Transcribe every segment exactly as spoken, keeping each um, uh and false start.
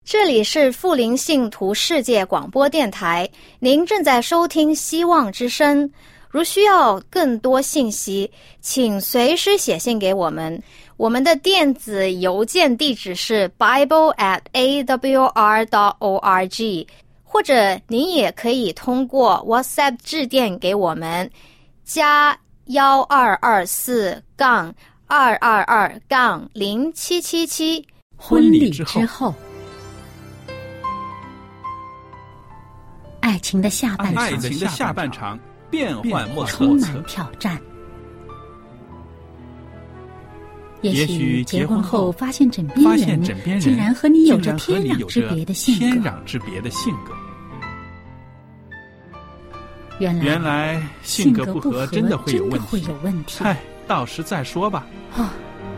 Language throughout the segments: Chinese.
这里是富林信徒世界广播电台，您正在收听希望之声。如需要更多信息，请随时写信给我们。我们的电子邮件地址是 bible at a w r dot org， 或者您也可以通过 WhatsApp 致电给我们，加幺二二四杠二二二杠零七七七。 婚礼之后，爱情的下半场， 爱情的下半场变幻莫测， 充满挑战。也许结婚后发现枕边人竟然和你有着天壤之别的性格， 天壤之别的性格。 原来原来性格不合真的会有问题， 问题嗨，到时再说吧。 啊，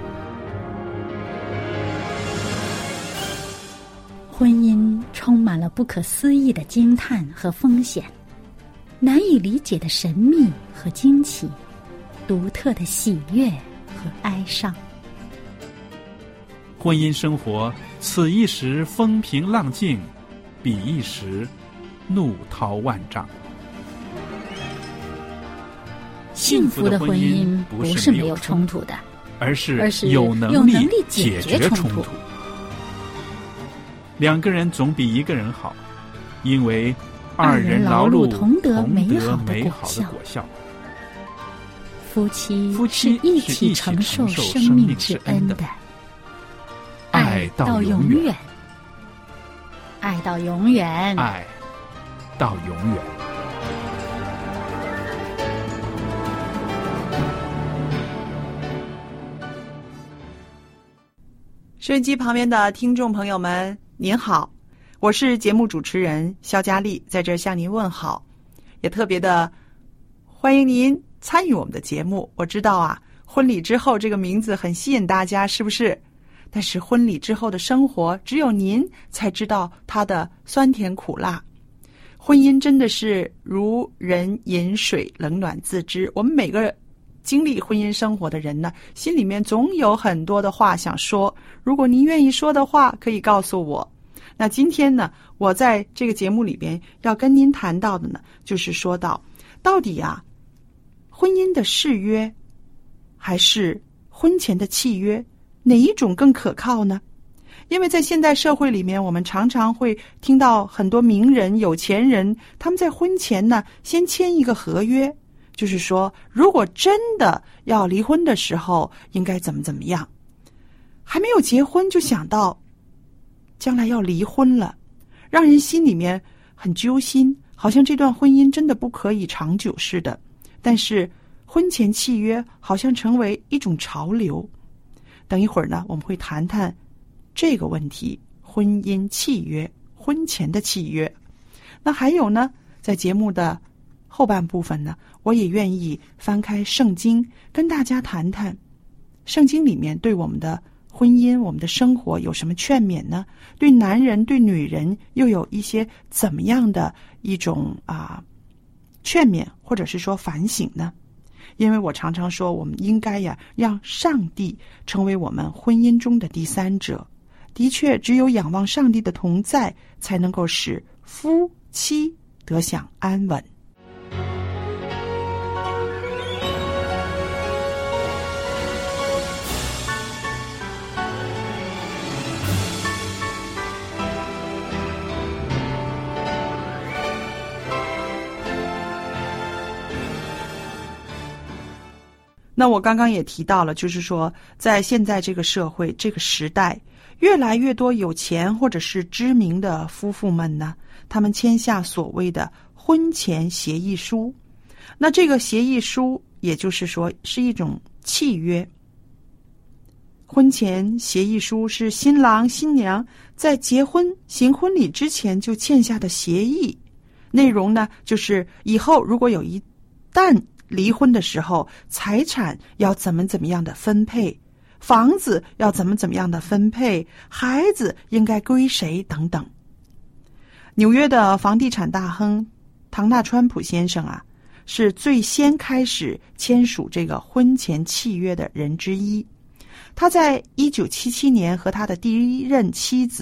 婚姻充满了不可思议的惊叹和风险，难以理解的神秘和惊奇，独特的喜悦和哀伤。 婚姻生活，此一时风平浪静，彼一时怒涛万丈。 幸福的婚姻不是没有冲突的， 而是而是有能力解决冲突。两个人总比一个人好，因为二人劳碌同得美好的果效。 夫妻夫妻是一起承受生命之恩的，爱到永远，爱到永远， 爱到永远。 收音机旁边的听众朋友们，您好，我是节目主持人肖佳丽，在这儿向您问好，也特别的欢迎您参与我们的节目。我知道啊，婚礼之后这个名字很吸引大家，是不是？但是婚礼之后的生活，只有您才知道它的酸甜苦辣。婚姻真的是如人饮水，冷暖自知。我们每个经历婚姻生活的人呢，心里面总有很多的话想说，如果您愿意说的话，可以告诉我。那今天呢，我在这个节目里边要跟您谈到的呢，就是说到到底啊，婚姻的誓约还是婚前的契约，哪一种更可靠呢？因为在现代社会里面，我们常常会听到很多名人、有钱人，他们在婚前呢，先签一个合约，就是说，如果真的要离婚的时候，应该怎么怎么样。还没有结婚就想到将来要离婚了，让人心里面很揪心，好像这段婚姻真的不可以长久似的。但是婚前契约好像成为一种潮流。等一会儿呢，我们会谈谈这个问题，婚姻契约，婚前的契约。那还有呢，在节目的后半部分呢，我也愿意翻开圣经，跟大家谈谈圣经里面对我们的婚姻，我们的生活有什么劝勉呢？对男人对女人又有一些怎么样的一种啊劝勉，或者是说反省呢？因为我常常说，我们应该呀让上帝成为我们婚姻中的第三者。的确，只有仰望上帝的同在，才能够使夫妻得享安稳。那我刚刚也提到了，就是说在现在这个社会这个时代，越来越多有钱或者是知名的夫妇们呢，他们签下所谓的婚前协议书。那这个协议书也就是说是一种契约。婚前协议书是新郎新娘在结婚行婚礼之前就签下的协议，内容呢就是以后如果有一旦离婚的时候，财产要怎么怎么样的分配，房子要怎么怎么样的分配，孩子应该归谁等等。纽约的房地产大亨唐纳川普先生啊，是最先开始签署这个婚前契约的人之一。他在一九七七年和他的第一任妻子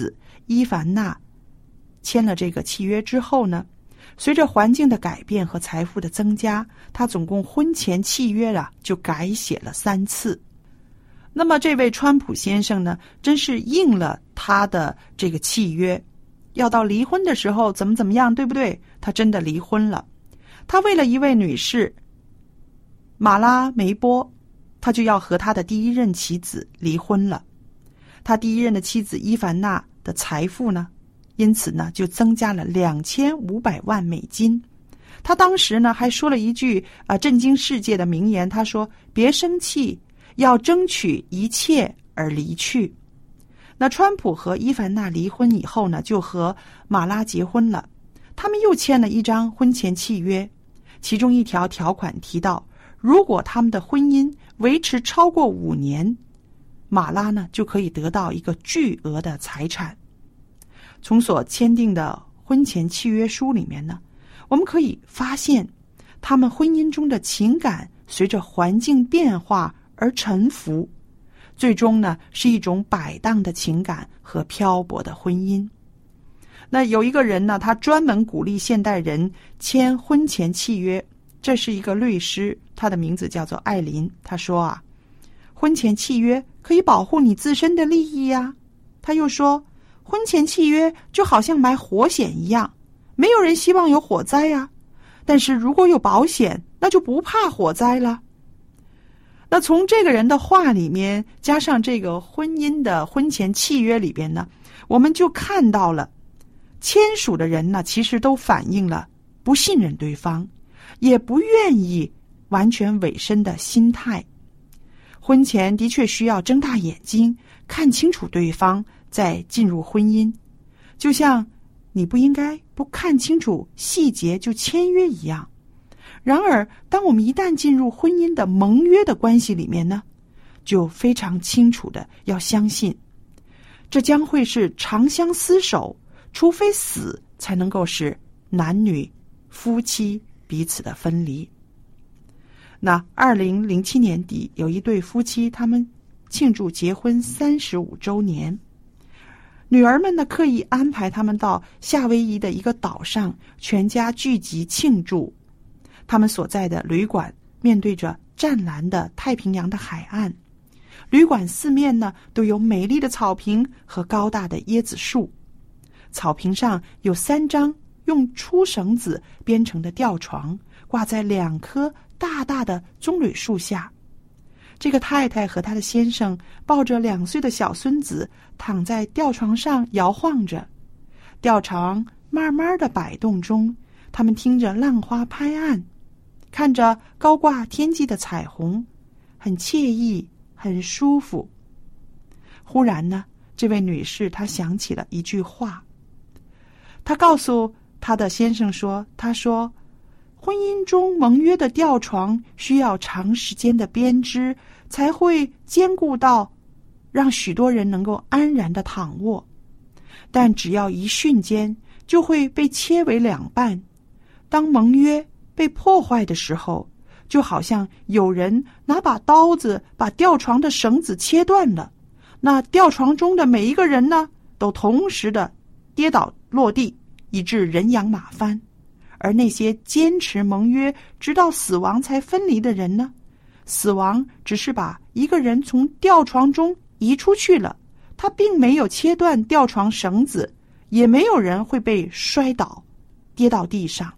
伊凡娜签了这个契约之后呢，随着环境的改变和财富的增加，他总共婚前契约啊就改写了三次。那么这位川普先生呢，真是应了他的这个契约，要到离婚的时候怎么怎么样，对不对？他真的离婚了。他为了一位女士马拉梅波，他就要和他的第一任妻子离婚了。他第一任的妻子伊凡娜的财富呢，因此呢就增加了两千五百万美金。他当时呢还说了一句啊、呃、震惊世界的名言，他说：“别生气，要争取一切而离去。”那川普和伊凡娜离婚以后呢，就和马拉结婚了。他们又签了一张婚前契约，其中一条条款提到，如果他们的婚姻维持超过五年，马拉呢就可以得到一个巨额的财产。从所签订的婚前契约书里面呢，我们可以发现他们婚姻中的情感随着环境变化而沉浮，最终呢是一种摆荡的情感和漂泊的婚姻。那有一个人呢，他专门鼓励现代人签婚前契约，这是一个律师，他的名字叫做艾琳。他说啊，婚前契约可以保护你自身的利益呀。他又说，婚前契约就好像买火险一样，没有人希望有火灾呀，但是如果有保险，那就不怕火灾了。那从这个人的话里面，加上这个婚姻的婚前契约里边呢，我们就看到了签署的人呢，其实都反映了不信任对方，也不愿意完全委身的心态。婚前的确需要睁大眼睛看清楚对方，再进入婚姻，就像你不应该不看清楚细节就签约一样。然而当我们一旦进入婚姻的盟约的关系里面呢，就非常清楚的要相信，这将会是长相厮守，除非死才能够使男女夫妻彼此的分离。那二零零七年底，有一对夫妻，他们庆祝结婚三十五周年，女儿们呢刻意安排他们到夏威夷的一个岛上，全家聚集庆祝。他们所在的旅馆面对着湛蓝的太平洋的海岸，旅馆四面呢都有美丽的草坪和高大的椰子树，草坪上有三张用粗绳子编成的吊床，挂在两棵大大的棕榈树下。这个太太和她的先生抱着两岁的小孙子躺在吊床上摇晃着，吊床慢慢的摆动中，他们听着浪花拍岸，看着高挂天际的彩虹，很惬意，很舒服。忽然呢，这位女士她想起了一句话，她告诉她的先生说，她说婚姻中盟约的吊床需要长时间的编织，才会坚固到让许多人能够安然的躺卧，但只要一瞬间就会被切为两半。当盟约被破坏的时候，就好像有人拿把刀子把吊床的绳子切断了，那吊床中的每一个人呢，都同时的跌倒落地，以致人仰马翻。而那些坚持盟约直到死亡才分离的人呢，死亡只是把一个人从吊床中移出去了，他并没有切断吊床绳子，也没有人会被摔倒跌到地上。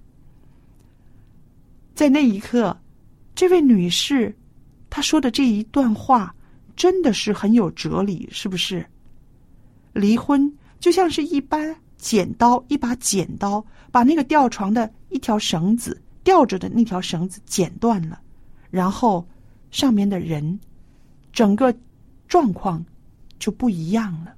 在那一刻，这位女士她说的这一段话真的是很有哲理，是不是？离婚就像是一般剪刀，一把剪刀把那个吊床的一条绳子，吊着的那条绳子剪断了，然后上面的人整个状况就不一样了。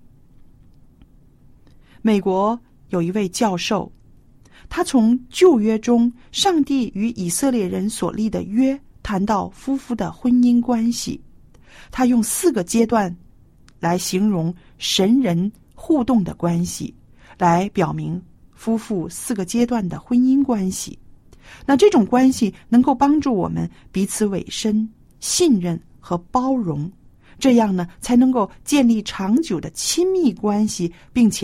美国有一位教授，他从旧约中上帝与以色列人所立的约谈到夫妇的婚姻关系，他用四个阶段来形容神人互动的关系，来表明夫妇四个阶段的婚姻关系。那这种关系能够帮助我们彼此委身、信任和包容，这样呢才能够建立长久的亲密关系，并且呢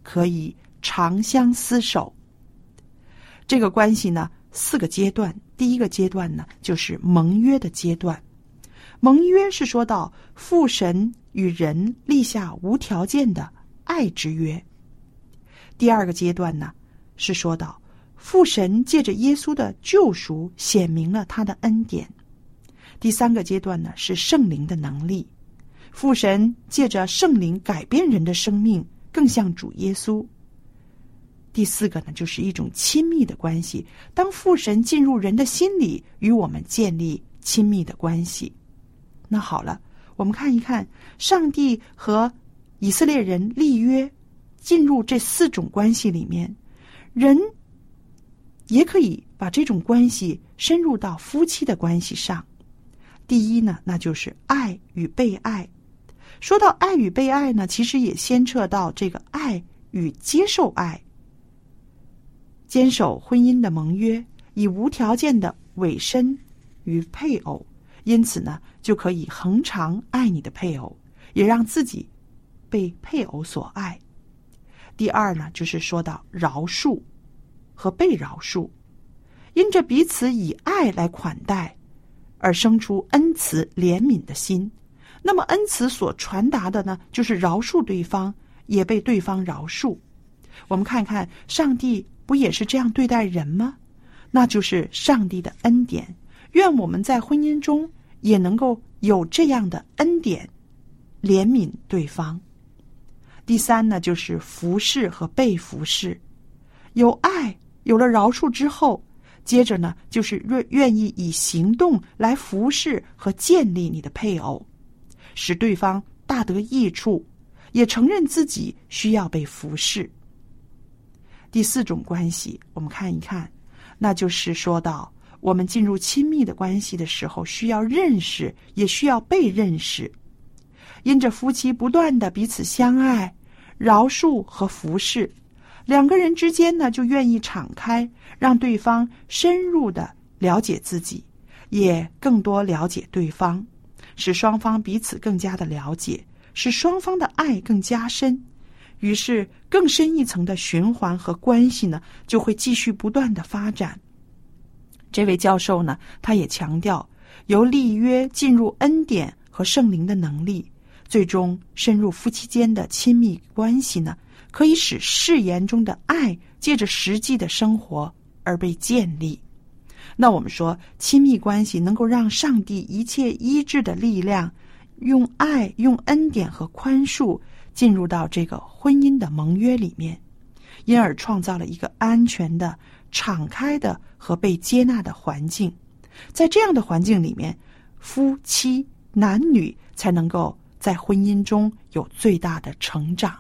可以长相厮守。这个关系呢，四个阶段。第一个阶段呢，就是盟约的阶段。盟约是说到父神与人立下无条件的爱之约。第二个阶段呢，是说到父神借着耶稣的救赎显明了他的恩典。第三个阶段呢，是圣灵的能力，父神借着圣灵改变人的生命，更像主耶稣。第四个呢，就是一种亲密的关系，当父神进入人的心里，与我们建立亲密的关系。那好了，我们看一看上帝和以色列人立约，进入这四种关系里面，人也可以把这种关系深入到夫妻的关系上。第一呢，那就是爱与被爱。说到爱与被爱呢，其实也牵扯到这个爱与接受爱。坚守婚姻的盟约，以无条件的委身于配偶，因此呢，就可以恒常爱你的配偶，也让自己被配偶所爱。第二呢，就是说到饶恕和被饶恕，因着彼此以爱来款待，而生出恩慈怜悯的心。那么恩慈所传达的呢，就是饶恕对方，也被对方饶恕。我们看看上帝不也是这样对待人吗？那就是上帝的恩典。愿我们在婚姻中也能够有这样的恩典，怜悯对方。第三呢，就是服侍和被服侍。有爱，有了饶恕之后，接着呢，就是愿意以行动来服侍和建立你的配偶，使对方大得益处，也承认自己需要被服侍。第四种关系，我们看一看，那就是说到我们进入亲密的关系的时候，需要认识，也需要被认识。因着夫妻不断的彼此相爱、饶恕和服侍，两个人之间呢，就愿意敞开，让对方深入的了解自己，也更多了解对方，使双方彼此更加的了解，使双方的爱更加深。于是更深一层的循环和关系呢，就会继续不断的发展。这位教授呢，他也强调，由立约进入恩典和圣灵的能力，最终深入夫妻间的亲密关系呢，可以使誓言中的爱借着实际的生活而被建立。那我们说，亲密关系能够让上帝一切医治的力量，用爱、用恩典和宽恕进入到这个婚姻的盟约里面，因而创造了一个安全的、敞开的和被接纳的环境。在这样的环境里面，夫妻男女才能够在婚姻中有最大的成长。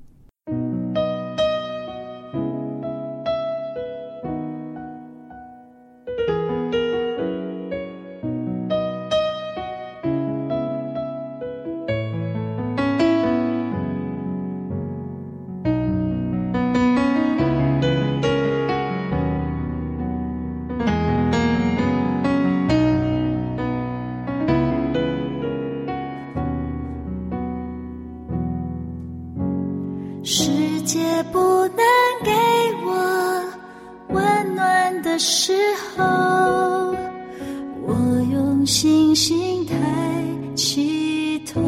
世界不能给我温暖的时候，我用星星抬起头，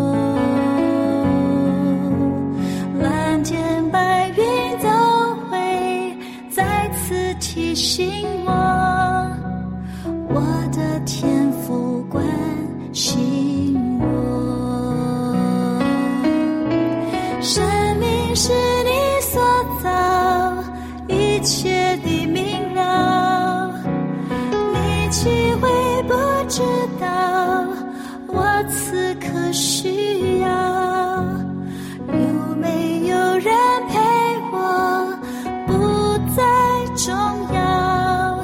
蓝天白云都会再次提醒我，我的天父关心我。生命是你所造，一切的明了，你岂会不知道我此刻需要？有没有人陪我？不再重要，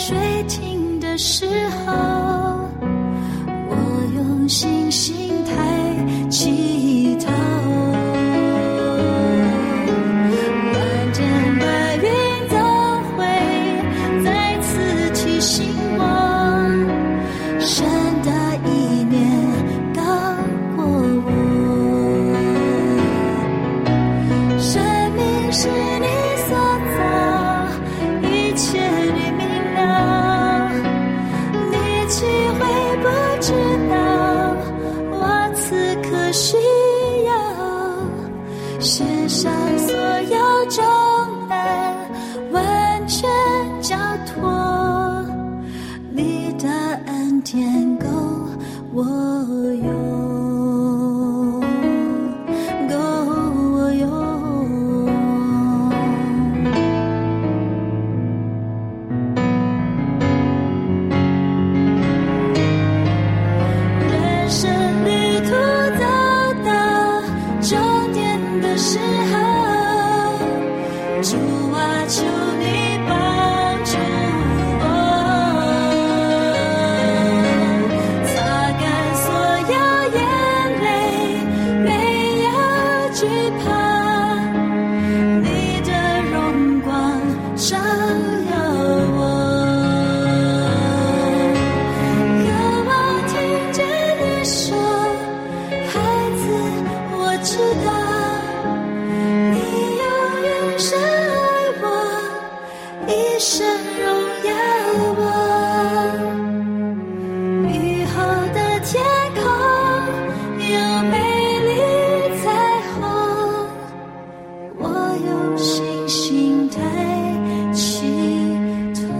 水停的时候，我用信心抬起头，蓝天白云都会再次提醒我，神的意念高过我。生命是你所造，一切你明了，你岂会不知道我此刻需要献上所有重担，完全交托，你的恩典够我用，够我用。人生旅途走到终点的时候，主啊，求你帮助我，擦干所有眼泪，没有惧怕，你的荣光照耀我。渴望听见你说，孩子，我知道你永远深爱我，一生荣耀我。雨后的天空有美丽彩虹，我用信心抬起头。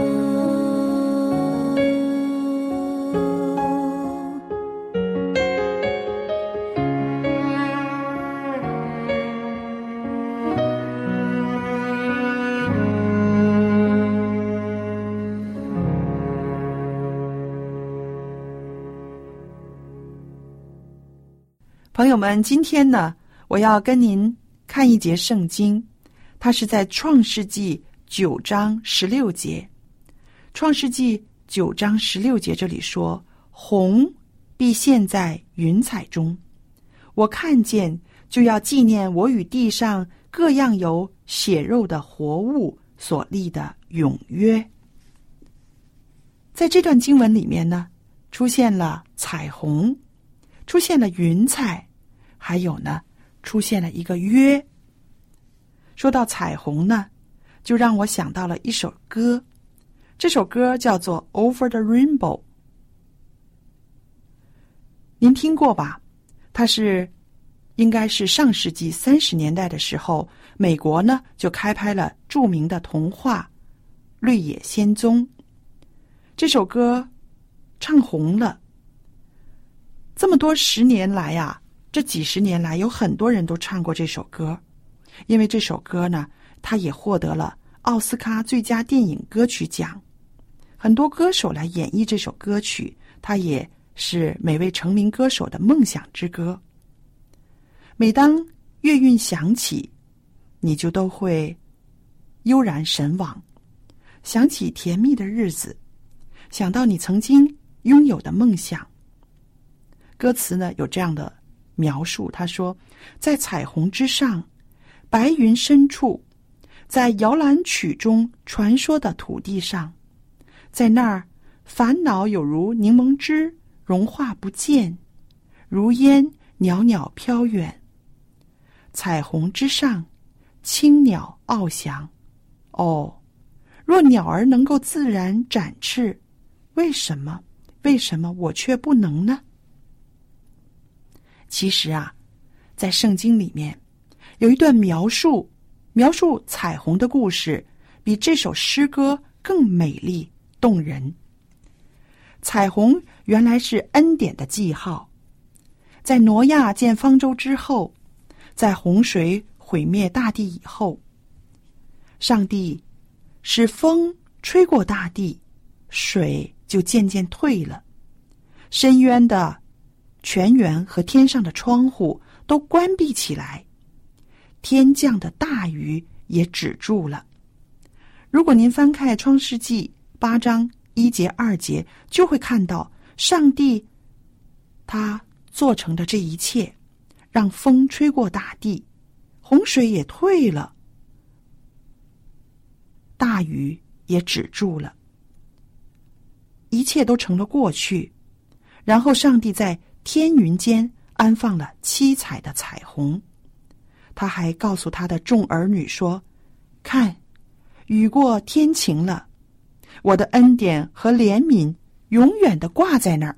朋友们，今天呢，我要跟您看一节圣经，它是在创世纪九章十六节。创世纪九章十六节这里说，虹必现在云彩中，我看见就要纪念我与地上各样有血肉的活物所立的永约。在这段经文里面呢，出现了彩虹，出现了云彩，还有呢，出现了一个约。说到彩虹呢，就让我想到了一首歌，这首歌叫做 Over the Rainbow。 您听过吧？它是应该是上世纪三十年代的时候，美国呢就开拍了著名的童话《绿野仙踪》。这首歌唱红了，这么多十年来啊，这几十年来有很多人都唱过这首歌，因为这首歌呢，它也获得了奥斯卡最佳电影歌曲奖。很多歌手来演绎这首歌曲，它也是每位成名歌手的梦想之歌。每当乐韵响起，你就都会悠然神往，想起甜蜜的日子，想到你曾经拥有的梦想。歌词呢有这样的描述，他说，在彩虹之上，白云深处，在摇篮曲中传说的土地上，在那儿烦恼有如柠檬汁融化不见，如烟袅袅飘远。彩虹之上，青鸟翱翔。哦，若鸟儿能够自然展翅，为什么为什么我却不能呢？其实啊，在圣经里面有一段描述描述彩虹的故事，比这首诗歌更美丽动人。彩虹原来是恩典的记号，在挪亚建方舟之后，在洪水毁灭大地以后，上帝使风吹过大地，水就渐渐退了，深渊的泉源和天上的窗户都关闭起来，天降的大雨也止住了。如果您翻开创世纪八章一节二节，就会看到上帝他做成的这一切，让风吹过大地，洪水也退了，大雨也止住了，一切都成了过去。然后上帝在天云间安放了七彩的彩虹，他还告诉他的众儿女说，看，雨过天晴了，我的恩典和怜悯永远的挂在那儿。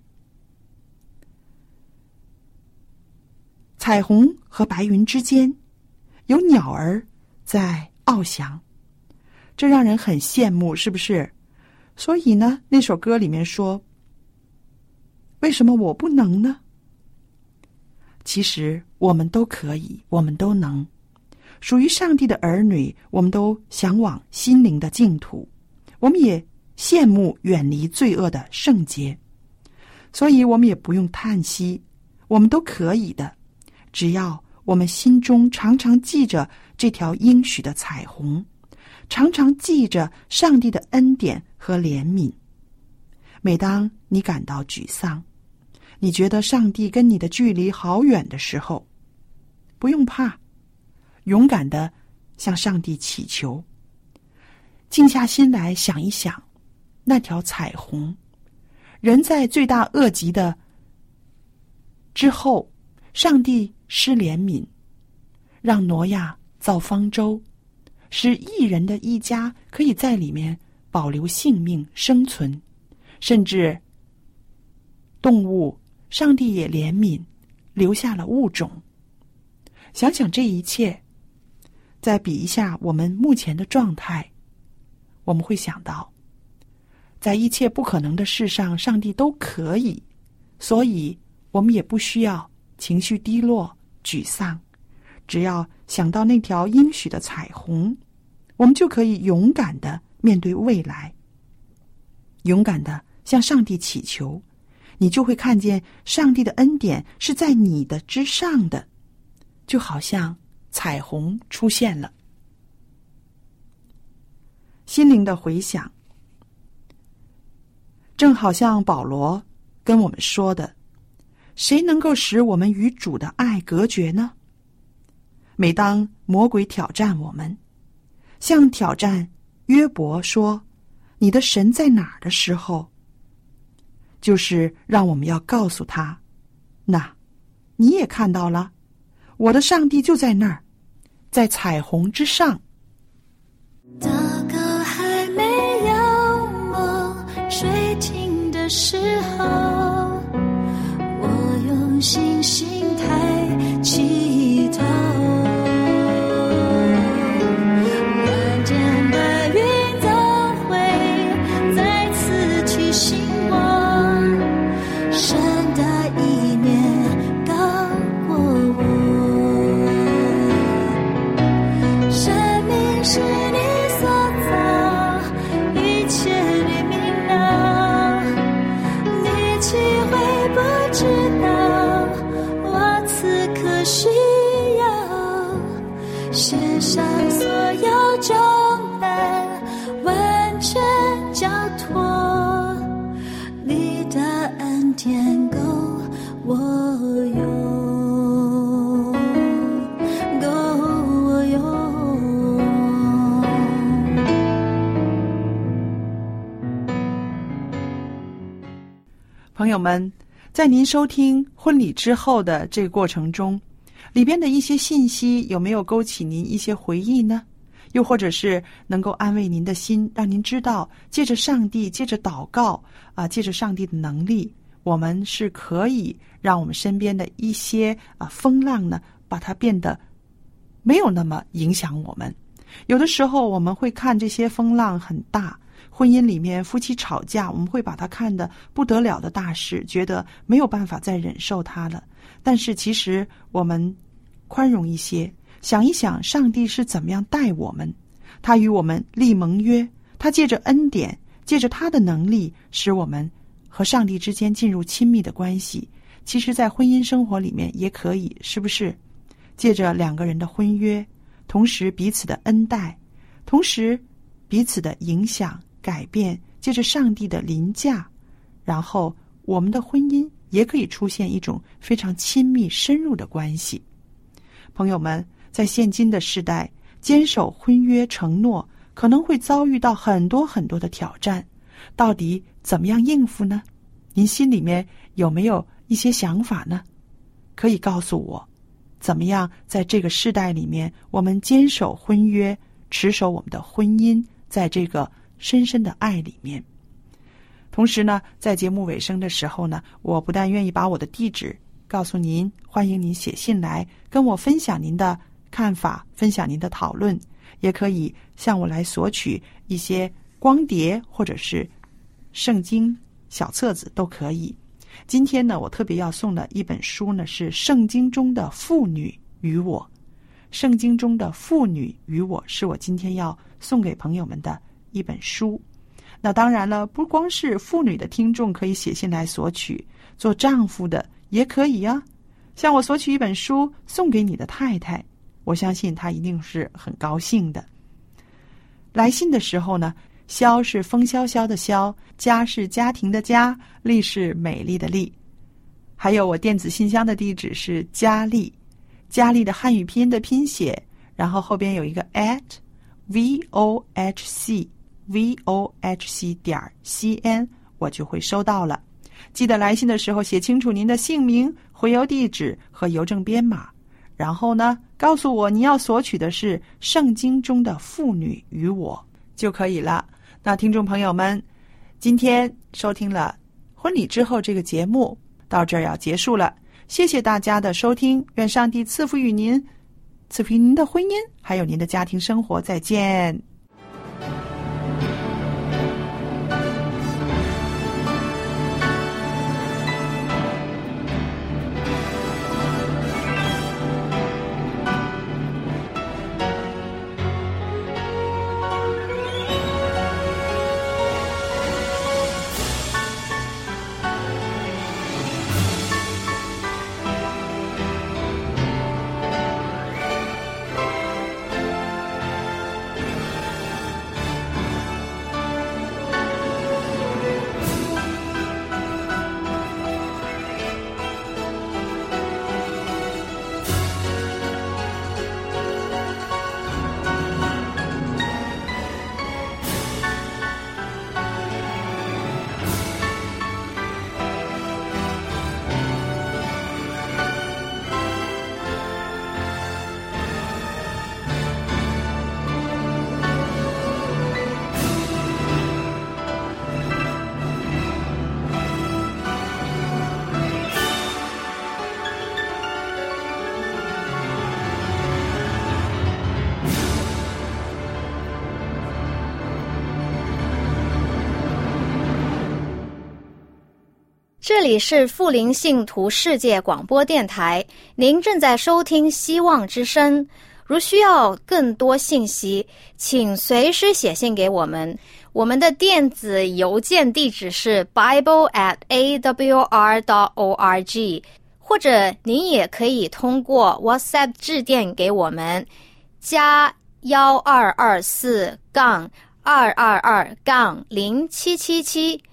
彩虹和白云之间有鸟儿在翱翔，这让人很羡慕，是不是？所以呢，那首歌里面说，为什么我不能呢？其实我们都可以，我们都能。属于上帝的儿女，我们都向往心灵的净土，我们也羡慕远离罪恶的圣洁，所以我们也不用叹息，我们都可以的。只要我们心中常常记着这条应许的彩虹，常常记着上帝的恩典和怜悯。每当你感到沮丧，你觉得上帝跟你的距离好远的时候，不用怕，勇敢地向上帝祈求，静下心来想一想那条彩虹。人在罪大恶极的之后，上帝施怜悯，让挪亚造方舟，使义人的一家可以在里面保留性命生存，甚至动物上帝也怜悯，留下了物种。想想这一切，再比一下我们目前的状态，我们会想到，在一切不可能的事上，上帝都可以，所以我们也不需要情绪低落、沮丧。只要想到那条应许的彩虹，我们就可以勇敢地面对未来，勇敢地向上帝祈求。你就会看见上帝的恩典是在你的之上的，就好像彩虹出现了。心灵的回响，正好像保罗跟我们说的，谁能够使我们与主的爱隔绝呢？每当魔鬼挑战我们，像挑战约伯说，你的神在哪儿的时候，就是让我们要告诉他，那你也看到了，我的上帝就在那儿，在彩虹之上。 祷告还没有梦睡停的时候，我用信心抬起头，蓝天白云都会再次提醒我，神的意念高过我，生命是你所造，一切你明了，你岂会不知道，我此刻需要献上所有重担，完全交托，你的恩典够我用，够我用。 朋友们，在您收听婚礼之后的这个过程中，里边的一些信息有没有勾起您一些回忆呢？又或者是能够安慰您的心，让您知道借着上帝，借着祷告啊，借着上帝的能力，我们是可以让我们身边的一些啊风浪呢，把它变得没有那么影响我们。有的时候我们会看这些风浪很大，婚姻里面夫妻吵架，我们会把它看得不得了的大事，觉得没有办法再忍受它了。但是其实我们宽容一些，想一想上帝是怎么样待我们，他与我们立盟约，他借着恩典，借着他的能力，使我们和上帝之间进入亲密的关系。其实在婚姻生活里面也可以，是不是借着两个人的婚约，同时彼此的恩待，同时彼此的影响改变，借着上帝的临驾，然后我们的婚姻也可以出现一种非常亲密深入的关系。朋友们，在现今的时代，坚守婚约承诺可能会遭遇到很多很多的挑战，到底怎么样应付呢？您心里面有没有一些想法呢？可以告诉我，怎么样在这个世代里面，我们坚守婚约，持守我们的婚姻，在这个深深的爱里面。同时呢，在节目尾声的时候呢，我不但愿意把我的地址告诉您，欢迎您写信来跟我分享您的看法，分享您的讨论，也可以向我来索取一些光碟或者是圣经小册子都可以。今天呢，我特别要送的一本书呢，是圣经中的妇女与我。圣经中的妇女与我是我今天要送给朋友们的一本书。那当然了，不光是妇女的听众可以写信来索取，做丈夫的也可以啊。向我索取一本书送给你的太太，我相信她一定是很高兴的。来信的时候呢，萧是风萧萧的萧，家是家庭的家，丽是美丽的丽。还有我电子信箱的地址是佳丽，佳丽的汉语拼音的拼写，然后后边有一个 at vohc vohc 点 cn， 我就会收到了。记得来信的时候写清楚您的姓名、回邮地址和邮政编码，然后呢，告诉我你要索取的是圣经中的妇女与我就可以了。那听众朋友们，今天收听了婚礼之后这个节目到这儿要结束了，谢谢大家的收听，愿上帝赐福于您，赐福于您的婚姻还有您的家庭生活，再见。 这里是富林信徒世界广播电台，您正在收听希望之声。如需要更多信息，请随时写信给我们。我们的电子邮件地址是 bible at a w r dot org， 或者您也可以通过 WhatsApp 致电给我们，加幺二二四杠二二二杠零七七七。